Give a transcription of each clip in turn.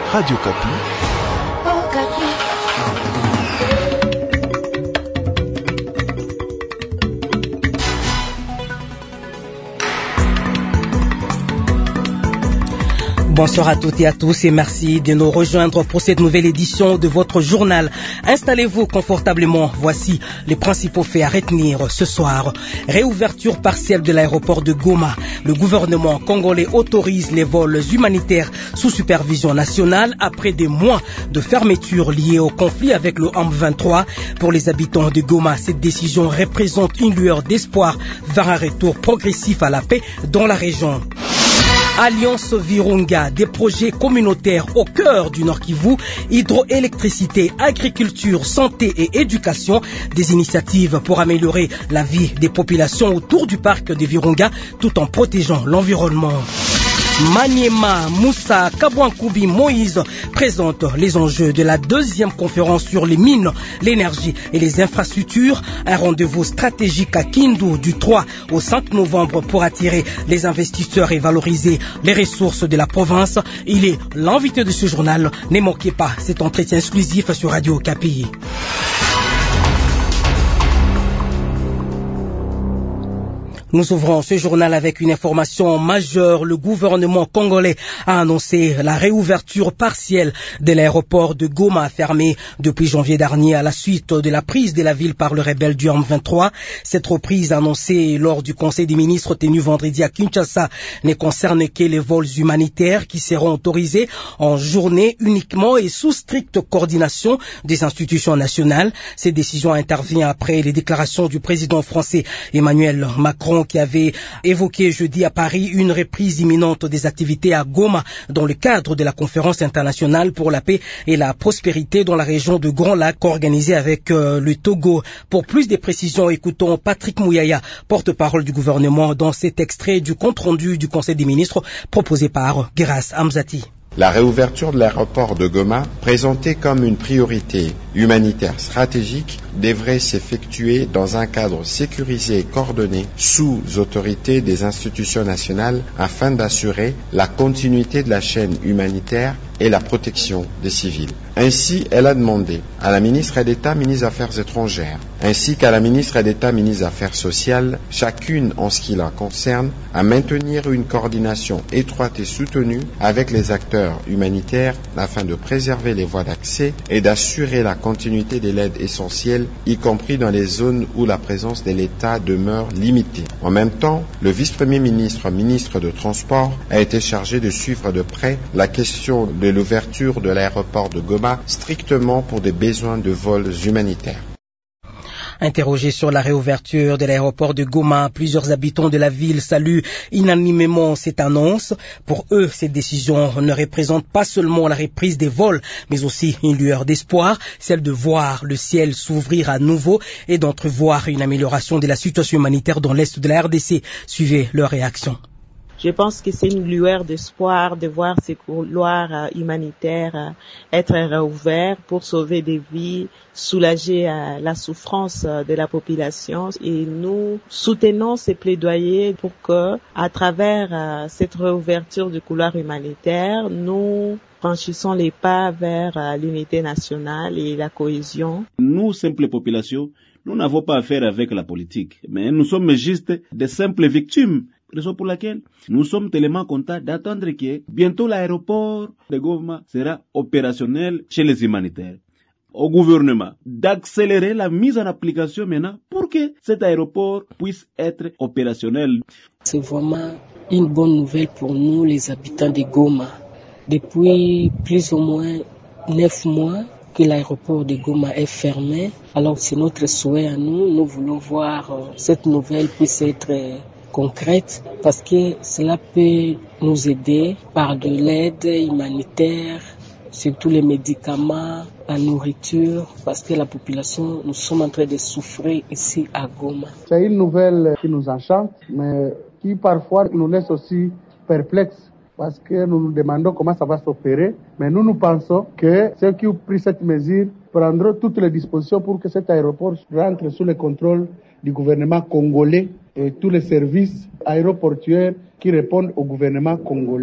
Radio Kapi. Oh, Kapi. Bonsoir à toutes et à tous et merci de nous rejoindre pour cette nouvelle édition de votre journal. Installez-vous confortablement. Voici les principaux faits à retenir ce soir. Réouverture partielle de l'aéroport de Goma. Le gouvernement congolais autorise les vols humanitaires sous supervision nationale après des mois de fermeture liée au conflit avec le M23. Pour les habitants de Goma, cette décision représente une lueur d'espoir vers un retour progressif à la paix dans la région. Alliance Virunga, des projets communautaires au cœur du Nord Kivu, hydroélectricité, agriculture, santé et éducation, des initiatives pour améliorer la vie des populations autour du parc de Virunga tout en protégeant l'environnement. Maniema, Moussa, Kabouankoubi, Moïse présentent les enjeux de la deuxième conférence sur les mines, l'énergie et les infrastructures. Un rendez-vous stratégique à Kindu du 3 au 5 novembre pour attirer les investisseurs et valoriser les ressources de la province. Il est l'invité de ce journal. Ne manquez pas cet entretien exclusif sur Radio Kapi. Nous ouvrons ce journal avec une information majeure. Le gouvernement congolais a annoncé la réouverture partielle de l'aéroport de Goma fermé depuis janvier dernier à la suite de la prise de la ville par le rebelle du M23. Cette reprise annoncée lors du Conseil des ministres tenu vendredi à Kinshasa ne concerne que les vols humanitaires qui seront autorisés en journée uniquement et sous stricte coordination des institutions nationales. Cette décision intervient après les déclarations du président français Emmanuel Macron qui avait évoqué jeudi à Paris une reprise imminente des activités à Goma dans le cadre de la conférence internationale pour la paix et la prospérité dans la région de Grand Lac organisée avec le Togo. Pour plus de précisions, écoutons Patrick Mouyaya, porte-parole du gouvernement, dans cet extrait du compte-rendu du Conseil des ministres proposé par Geras Hamzati. La réouverture de l'aéroport de Goma, présentée comme une priorité humanitaire stratégique, devrait s'effectuer dans un cadre sécurisé et coordonné sous autorité des institutions nationales afin d'assurer la continuité de la chaîne humanitaire et la protection des civils. Ainsi, elle a demandé à la ministre d'État, ministre des Affaires étrangères, ainsi qu'à la ministre d'État, ministre des Affaires sociales, chacune en ce qui la concerne, à maintenir une coordination étroite et soutenue avec les acteurs humanitaires afin de préserver les voies d'accès et d'assurer la continuité de l'aide essentielle, y compris dans les zones où la présence de l'État demeure limitée. En même temps, le vice-premier ministre, ministre de Transport, a été chargé de suivre de près la question de l'ouverture de l'aéroport de Goma strictement pour des besoins de vols humanitaires. Interrogé sur la réouverture de l'aéroport de Goma, plusieurs habitants de la ville saluent unanimement cette annonce. Pour eux, cette décision ne représente pas seulement la reprise des vols, mais aussi une lueur d'espoir, celle de voir le ciel s'ouvrir à nouveau et d'entrevoir une amélioration de la situation humanitaire dans l'est de la RDC. Suivez leur réaction. Je pense que c'est une lueur d'espoir de voir ces couloirs humanitaires être réouverts pour sauver des vies, soulager la souffrance de la population. Et nous soutenons ces plaidoyers pour que, à travers cette réouverture du couloir humanitaire, nous franchissons les pas vers l'unité nationale et la cohésion. Nous, simples populations, nous n'avons pas affaire avec la politique, mais nous sommes juste des simples victimes. Raison pour laquelle nous sommes tellement contents d'attendre que bientôt l'aéroport de Goma sera opérationnel chez les humanitaires. Au gouvernement d'accélérer la mise en application maintenant pour que cet aéroport puisse être opérationnel. C'est vraiment une bonne nouvelle pour nous, les habitants de Goma. Depuis plus ou moins 9 mois que l'aéroport de Goma est fermé, alors c'est notre souhait à nous. Nous voulons voir cette nouvelle puisse être concrète parce que cela peut nous aider par de l'aide humanitaire, surtout les médicaments, la nourriture, parce que la population, nous sommes en train de souffrir ici à Goma. C'est une nouvelle qui nous enchante, mais qui parfois nous laisse aussi perplexes parce que nous nous demandons comment ça va s'opérer, mais nous pensons que ceux qui ont pris cette mesure prendront toutes les dispositions pour que cet aéroport rentre sous le contrôle du gouvernement congolais et tous les services aéroportuaires qui répondent au gouvernement congolais.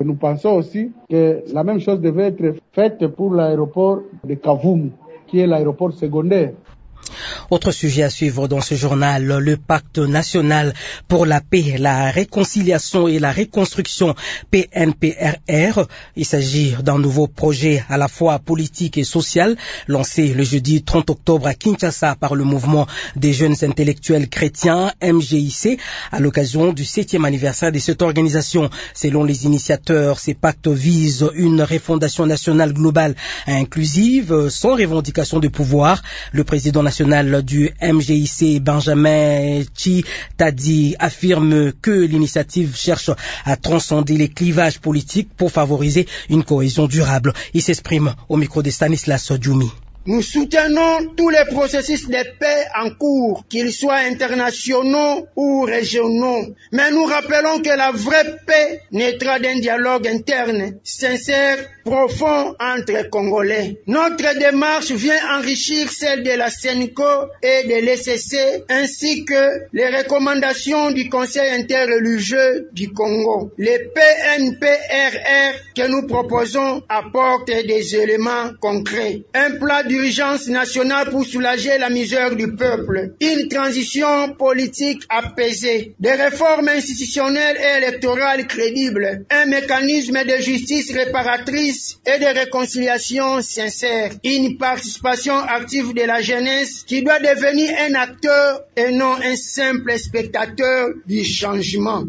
Nous pensons aussi que la même chose devait être faite pour l'aéroport de Kavumu, qui est l'aéroport secondaire. Autre sujet à suivre dans ce journal, le pacte national pour la paix, la réconciliation et la reconstruction PNPRR. Il s'agit d'un nouveau projet à la fois politique et social, lancé le jeudi 30 octobre à Kinshasa par le mouvement des jeunes intellectuels chrétiens MJIC à l'occasion du 7e anniversaire de cette organisation. Selon les initiateurs, ces pactes visent une refondation nationale globale et inclusive, sans revendication de pouvoir. Le président national du MJIC, Benjamin Chitadi, affirme que l'initiative cherche à transcender les clivages politiques pour favoriser une cohésion durable. Il s'exprime au micro de Stanislas Djoumi. Nous soutenons tous les processus de paix en cours, qu'ils soient internationaux ou régionaux. Mais nous rappelons que la vraie paix naîtra d'un dialogue interne, sincère, profond entre Congolais. Notre démarche vient enrichir celle de la CENCO et de l'ECC, ainsi que les recommandations du Conseil interreligieux du Congo. Les PNPRR que nous proposons apportent des éléments concrets. Un plan d'urgence nationale pour soulager la misère du peuple, une transition politique apaisée, des réformes institutionnelles et électorales crédibles, un mécanisme de justice réparatrice et de réconciliation sincère, une participation active de la jeunesse qui doit devenir un acteur et non un simple spectateur du changement.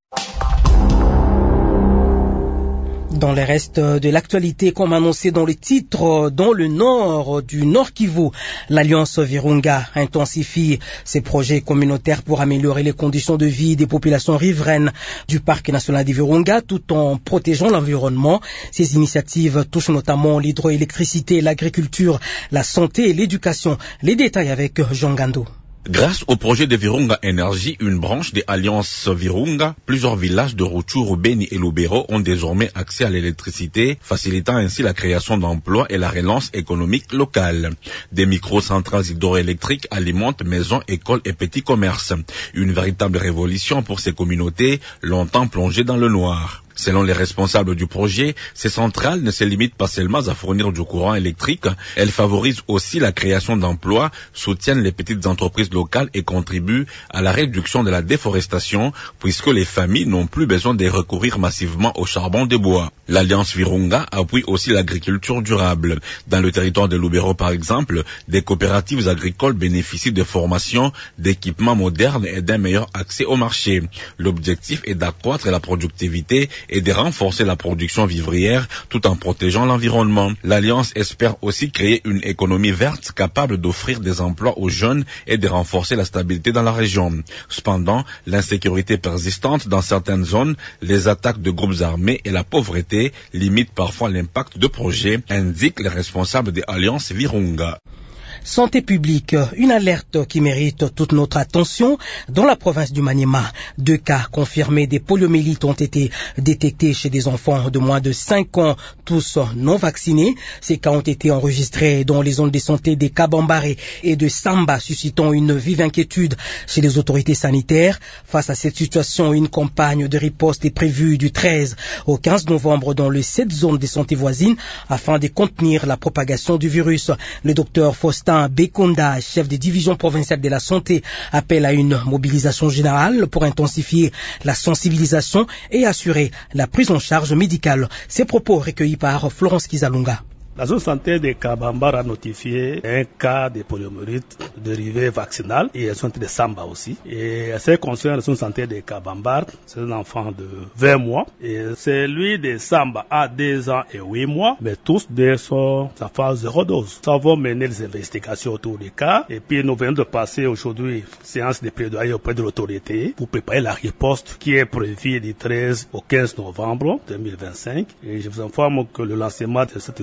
Dans le reste de l'actualité, comme annoncé dans le titre, dans le nord du Nord Kivu, l'Alliance Virunga intensifie ses projets communautaires pour améliorer les conditions de vie des populations riveraines du parc national des Virunga tout en protégeant l'environnement. Ces initiatives touchent notamment l'hydroélectricité, l'agriculture, la santé et l'éducation. Les détails avec Jean Gando. Grâce au projet de Virunga Énergie, une branche des Alliances Virunga, plusieurs villages de Rutshuru, Beni et Lubero ont désormais accès à l'électricité, facilitant ainsi la création d'emplois et la relance économique locale. Des microcentrales hydroélectriques alimentent maisons, écoles et petits commerces. Une véritable révolution pour ces communautés longtemps plongées dans le noir. Selon les responsables du projet, ces centrales ne se limitent pas seulement à fournir du courant électrique, elles favorisent aussi la création d'emplois, soutiennent les petites entreprises locales et contribuent à la réduction de la déforestation, puisque les familles n'ont plus besoin de recourir massivement au charbon de bois. L'Alliance Virunga appuie aussi l'agriculture durable. Dans le territoire de Lubero, par exemple, des coopératives agricoles bénéficient de formations, d'équipements modernes et d'un meilleur accès au marché. L'objectif est d'accroître la productivité et de renforcer la production vivrière tout en protégeant l'environnement. L'Alliance espère aussi créer une économie verte capable d'offrir des emplois aux jeunes et de renforcer la stabilité dans la région. Cependant, l'insécurité persistante dans certaines zones, les attaques de groupes armés et la pauvreté limitent parfois l'impact de projets, indiquent les responsables des Alliances Virunga. Santé publique, une alerte qui mérite toute notre attention. Dans la province du Maniema, 2 cas confirmés des poliomyélites ont été détectés chez des enfants de moins de 5 ans, tous non vaccinés. Ces cas ont été enregistrés dans les zones de santé des Kabambare et de Samba, suscitant une vive inquiétude chez les autorités sanitaires. Face à cette situation, une campagne de riposte est prévue du 13 au 15 novembre dans les 7 zones de santé voisines afin de contenir la propagation du virus. Le docteur Faustin Bekonda, chef de division provinciale de la santé, appelle à une mobilisation générale pour intensifier la sensibilisation et assurer la prise en charge médicale. Ces propos recueillis par Florence Kizalunga. La zone santé de Kabambar a notifié un cas de poliomyélite dérivé vaccinal et un centre de Samba aussi. Et ce qui concerne la zone santé de Kabambar, c'est un enfant de 20 mois. Et celui de Samba a 2 ans et 8 mois, mais tous deux sont en phase 0 dose. Nous avons mené les investigations autour du cas. Et puis nous venons de passer aujourd'hui séance de plaidoyer auprès de l'autorité pour préparer la riposte qui est prévue du 13 au 15 novembre 2025. Et je vous informe que le lancement de cette riposte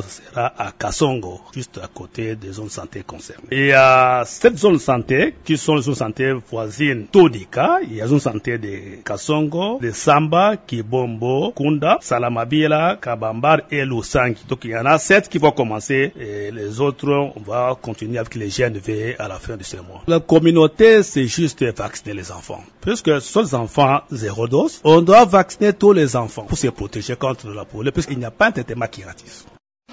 sera à Kasongo, juste à côté des zones de santé concernées. Et à cette zone de santé, qui sont les zones de santé voisines Todika, il y a une zone de santé de Kasongo, de Samba, Kibombo, Kunda, Salamabila, Kabambar et Lusangi. Donc il y en a 7 qui vont commencer et les autres, on va continuer avec les GNV à la fin de ce mois. La communauté, c'est juste vacciner les enfants. Puisque ce sont les enfants zéro dose, on doit vacciner tous les enfants pour se protéger contre la polio, puisqu'il n'y a pas un traitement curatif.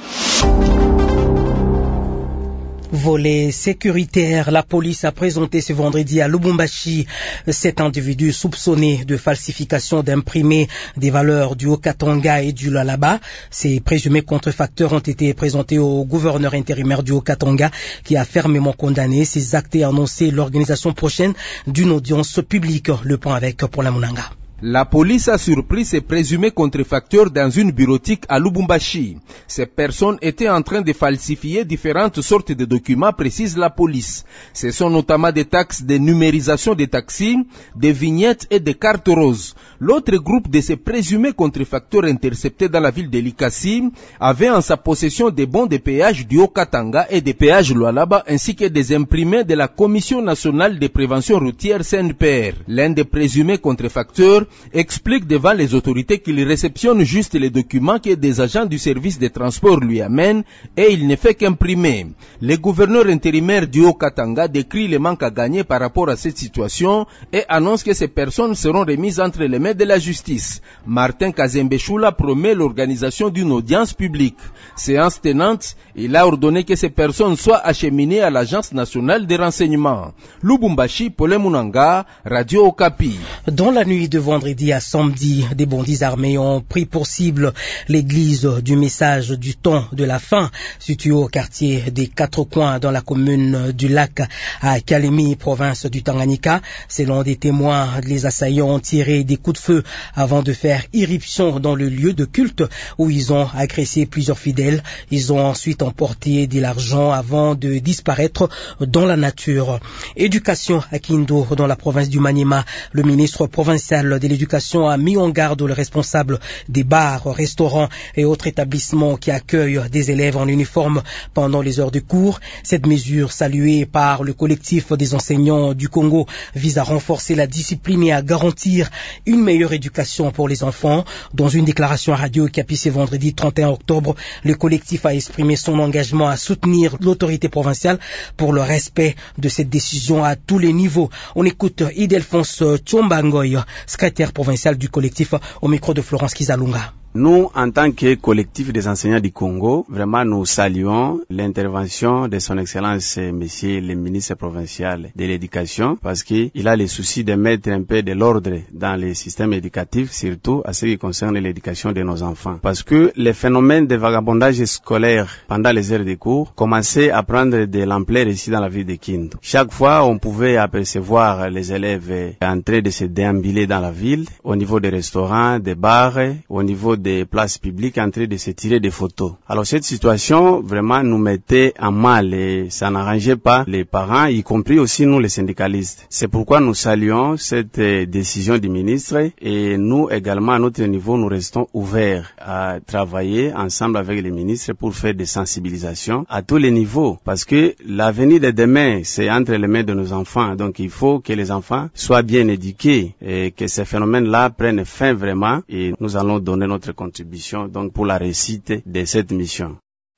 Volet sécuritaire, la police a présenté ce vendredi à Lubumbashi 7 individus soupçonnés de falsification d'imprimés des valeurs du Haut-Katanga et du Lualaba. Ces présumés contrefacteurs ont été présentés au gouverneur intérimaire du Haut-Katanga qui a fermement condamné ces actes et annoncé l'organisation prochaine d'une audience publique. Le point avec Paula Munanga. La police a surpris ces présumés contrefacteurs dans une bureautique à Lubumbashi. Ces personnes étaient en train de falsifier différentes sortes de documents, précise la police. Ce sont notamment des taxes de numérisation des taxis, des vignettes et des cartes roses. L'autre groupe de ces présumés contrefacteurs interceptés dans la ville de Likasi avait en sa possession des bons de péage du Haut-Katanga et des péages Lualaba ainsi que des imprimés de la Commission nationale de prévention routière CNPR. L'un des présumés contrefacteurs explique devant les autorités qu'il réceptionne juste les documents que des agents du service de transport lui amènent et il ne fait qu'imprimer. Le gouverneur intérimaire du Haut-Katanga décrit le manque à gagner par rapport à cette situation et annonce que ces personnes seront remises entre les mains de la justice. Martin Kazembeshula promet l'organisation d'une audience publique. Séance tenante, il a ordonné que ces personnes soient acheminées à l'Agence nationale des renseignements. Lubumbashi, Paul Munanga, Radio Okapi. Dans la nuit de vendredi à samedi, des bandits armés ont pris pour cible l'église du message du temps de la fin, située au quartier des Quatre Coins dans la commune du Lac à Kalemi, province du Tanganyika. Selon des témoins, les assaillants ont tiré des coups de feu avant de faire irruption dans le lieu de culte où ils ont agressé plusieurs fidèles. Ils ont ensuite emporté de l'argent avant de disparaître dans la nature. Éducation à Kindo, dans la province du Maniema, le ministre provincial de l'éducation a mis en garde les responsables des bars, restaurants et autres établissements qui accueillent des élèves en uniforme pendant les heures de cours. Cette mesure, saluée par le collectif des enseignants du Congo, vise à renforcer la discipline et à garantir une meilleure éducation pour les enfants. Dans une déclaration à Radio Okapi ce vendredi 31 octobre, le collectif a exprimé son engagement à soutenir l'autorité provinciale pour le respect de cette décision à tous les niveaux. On écoute Idelphonse Tchombangoy, secrétaire provincial du collectif, au micro de Florence Kizalunga. Nous, en tant que collectif des enseignants du Congo, vraiment nous saluons l'intervention de son Excellence Monsieur le ministre provincial de l'Éducation, parce qu'il a le souci de mettre un peu de l'ordre dans les systèmes éducatifs, surtout à ce qui concerne l'éducation de nos enfants. Parce que les phénomènes de vagabondage scolaire pendant les heures de cours commençaient à prendre de l'ampleur ici dans la ville de Kindu. Chaque fois, on pouvait apercevoir les élèves en train de se déambuler dans la ville, au niveau des restaurants, des bars, au niveau des places publiques en train de se tirer des photos. Alors cette situation vraiment nous mettait en mal et ça n'arrangeait pas les parents, y compris aussi nous les syndicalistes. C'est pourquoi nous saluons cette décision du ministre et nous également à notre niveau nous restons ouverts à travailler ensemble avec les ministres pour faire des sensibilisations à tous les niveaux parce que l'avenir de demain c'est entre les mains de nos enfants, donc il faut que les enfants soient bien éduqués et que ces phénomènes-là prennent fin vraiment et nous allons donner notre contribution donc pour la réussite de cette mission.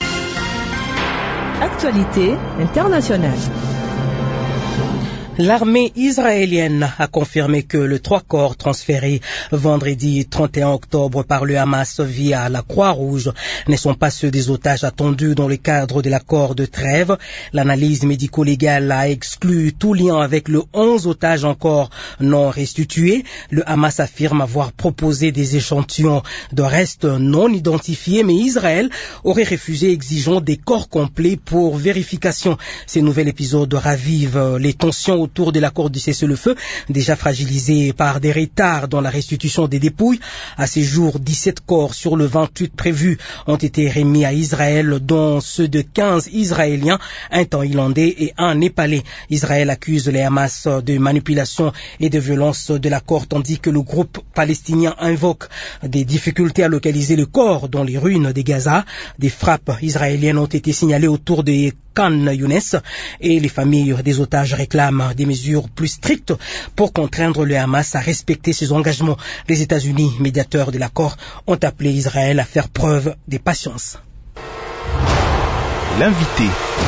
Actualité internationale. L'armée israélienne a confirmé que les 3 corps transférés vendredi 31 octobre par le Hamas via la Croix-Rouge ne sont pas ceux des otages attendus dans le cadre de l'accord de trêve. L'analyse médico-légale a exclu tout lien avec les 11 otages encore non restitués. Le Hamas affirme avoir proposé des échantillons de restes non identifiés, mais Israël aurait refusé, exigeant des corps complets pour vérification. Ce nouvel épisode ravive les tensions autour autour de l'accord du cessez-le-feu, déjà fragilisé par des retards dans la restitution des dépouilles. À ce jour, 17 corps sur le 28 prévus ont été remis à Israël, dont ceux de 15 Israéliens, un Thaïlandais et un Népalais. Israël accuse les Hamas de manipulation et de violence de l'accord, tandis que le groupe palestinien invoque des difficultés à localiser le corps dans les ruines de Gaza. Des frappes israéliennes ont été signalées autour de Khan Younes et les familles des otages réclament des mesures plus strictes pour contraindre le Hamas à respecter ses engagements. Les États-Unis, médiateurs de l'accord, ont appelé Israël à faire preuve de patience. L'invité.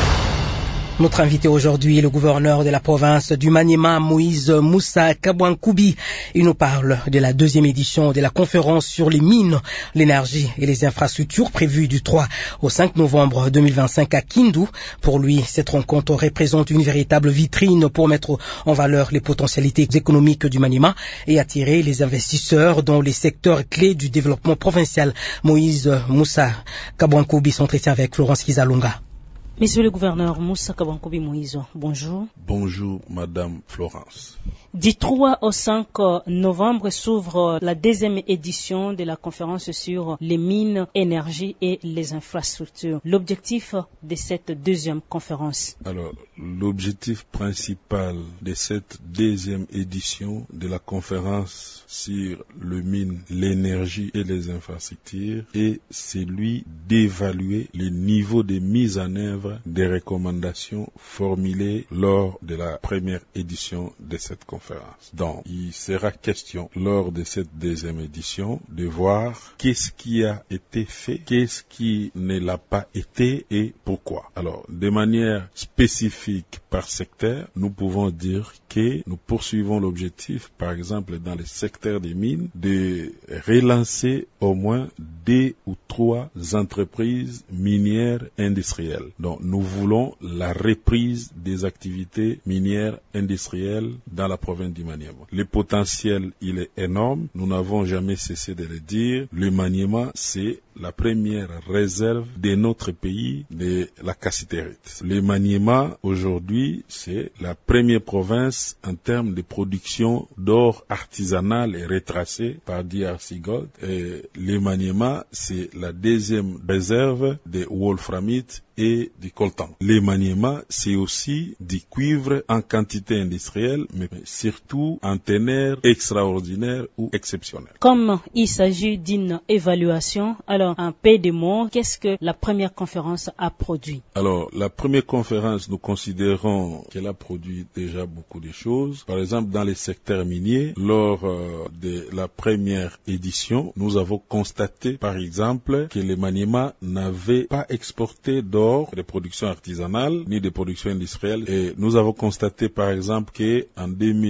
Notre invité aujourd'hui est le gouverneur de la province du Maniema, Moïse Moussa Kabouankoubi. Il nous parle de la deuxième édition de la conférence sur les mines, l'énergie et les infrastructures prévue du 3 au 5 novembre 2025 à Kindu. Pour lui, cette rencontre représente une véritable vitrine pour mettre en valeur les potentialités économiques du Maniema et attirer les investisseurs dans les secteurs clés du développement provincial. Moïse Moussa Kabouankoubi s'entretient avec Florence Kizalunga. Monsieur le gouverneur Moussa Kabouankoubi Moïse, bonjour. Bonjour, Madame Florence. Du 3 au 5 novembre s'ouvre la deuxième édition de la conférence sur les mines, énergie et les infrastructures. L'objectif de cette deuxième conférence? Alors, l'objectif principal de cette deuxième édition de la conférence sur les mines, l'énergie et les infrastructures est celui d'évaluer le niveau de mise en œuvre des recommandations formulées lors de la première édition de cette conférence. Donc, il sera question lors de cette deuxième édition de voir qu'est-ce qui a été fait, qu'est-ce qui ne l'a pas été et pourquoi. Alors, de manière spécifique par secteur, nous pouvons dire que nous poursuivons l'objectif, par exemple dans le secteur des mines, de relancer au moins 2 ou 3 entreprises minières industrielles. Donc, nous voulons la reprise des activités minières industrielles dans la province du Maniema. Le potentiel, il est énorme. Nous n'avons jamais cessé de le dire. Le Maniema, c'est la première réserve de notre pays de la cassiterite. Le Maniema, aujourd'hui, c'est la première province en termes de production d'or artisanal et retracé par DRC Gold. Et le Maniema, c'est la deuxième réserve de wolframite et du coltan. Le Maniema, c'est aussi du cuivre en quantité industrielle, mais surtout en teneur extraordinaire ou exceptionnel. Comme il s'agit d'une évaluation, alors en peu de mots, qu'est-ce que la première conférence a produit? Alors, la première conférence, nous considérons qu'elle a produit déjà beaucoup de choses. Par exemple, dans les secteurs miniers, lors de la première édition, nous avons constaté, par exemple, que le Maniema n'avait pas exporté d'or de production artisanale ni de production industrielle. Et nous avons constaté, par exemple, qu'en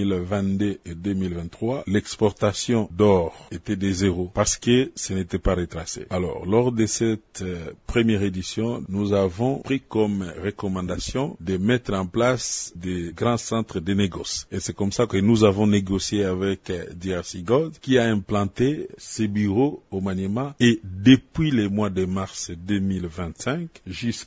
2022 et 2023, l'exportation d'or était de 0 parce que ce n'était pas retracé. Alors, lors de cette première édition, nous avons pris comme recommandation de mettre en place des grands centres de négoce. Et c'est comme ça que nous avons négocié avec DRC Gold qui a implanté ses bureaux au Maniema. Et depuis le mois de mars 2025 jusqu'à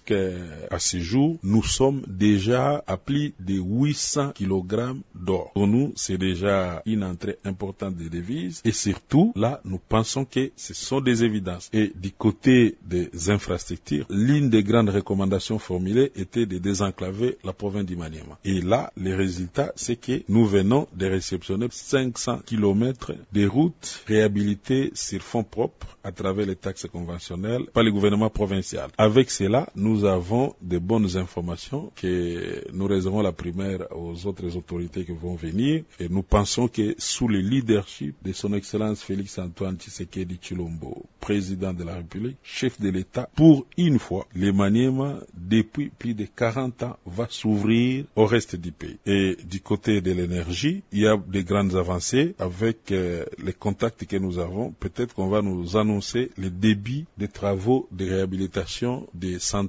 ce jour, nous sommes déjà à plus de 800 kg d'or. Pour nous, c'est déjà une entrée importante des devises. Et surtout, là, nous pensons que ce sont des évidences. Et du côté des infrastructures, l'une des grandes recommandations formulées était de désenclaver la province du Maniema. Et là, les résultats, c'est que nous venons de réceptionner 500 km de routes réhabilitées sur fonds propres à travers les taxes conventionnelles par le gouvernement provincial. Avec cela, nous avons de bonnes informations que nous réservons la primaire aux autres autorités qui vont venir. Et nous pensons que sous le leadership de son Excellence Félix Antoine Tshisekedi Tshilombo, président de la République, chef de l'État, pour une fois, le Maniema, depuis plus de 40 ans, va s'ouvrir au reste du pays. Et du côté de l'énergie, il y a de grandes avancées avec les contacts que nous avons. Peut-être qu'on va nous annoncer le début des travaux de réhabilitation des centrales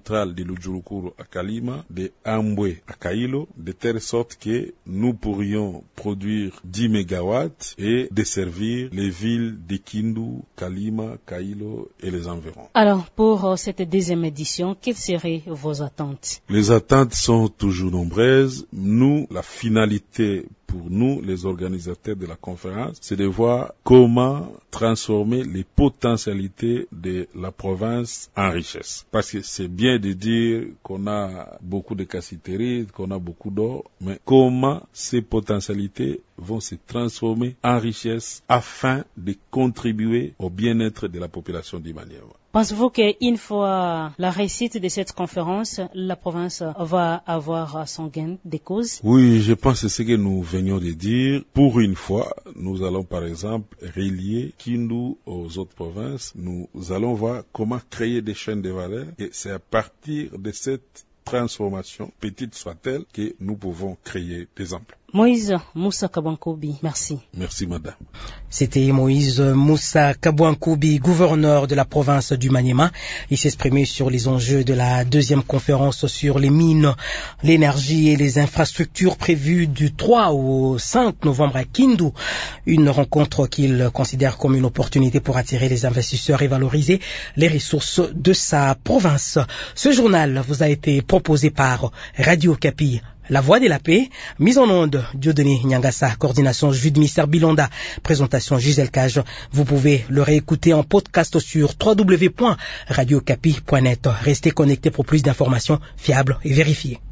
centrale de Lujurukuru à Kalima, de Ambwe à Kailo, de telle sorte que nous pourrions produire 10 mégawatts et desservir les villes de Kindu, Kalima, Kailo et les environs. Alors, pour cette deuxième édition, quelles seraient vos attentes? Les attentes sont toujours nombreuses. Nous, la finalité pour nous, les organisateurs de la conférence, c'est de voir comment transformer les potentialités de la province en richesse. Parce que c'est bien de dire qu'on a beaucoup de cassiteries, qu'on a beaucoup d'or, mais comment ces potentialités vont se transformer en richesse afin de contribuer au bien-être de la population du Maniema. Pensez-vous qu'une fois la réussite de cette conférence, la province va avoir son gain de cause? Oui, je pense que c'est ce que nous venions de dire. Pour une fois, nous allons par exemple relier Kindu aux autres provinces. Nous allons voir comment créer des chaînes de valeur et c'est à partir de cette transformation, petite soit-elle, que nous pouvons créer des emplois. Moïse Moussa Kabouankoubi, merci. Merci, madame. C'était Moïse Moussa Kabouankoubi, gouverneur de la province du Maniema. Il s'exprimait sur les enjeux de la deuxième conférence sur les mines, l'énergie et les infrastructures prévues du 3 au 5 novembre à Kindu. Une rencontre qu'il considère comme une opportunité pour attirer les investisseurs et valoriser les ressources de sa province. Ce journal vous a été proposé par Radio Okapi. La Voix de la Paix, mise en onde, Dieudonné Nyangassa, coordination Jude Mister Bilonda, présentation Gisèle Cage. Vous pouvez le réécouter en podcast sur www.radiocapi.net. Restez connectés pour plus d'informations fiables et vérifiées.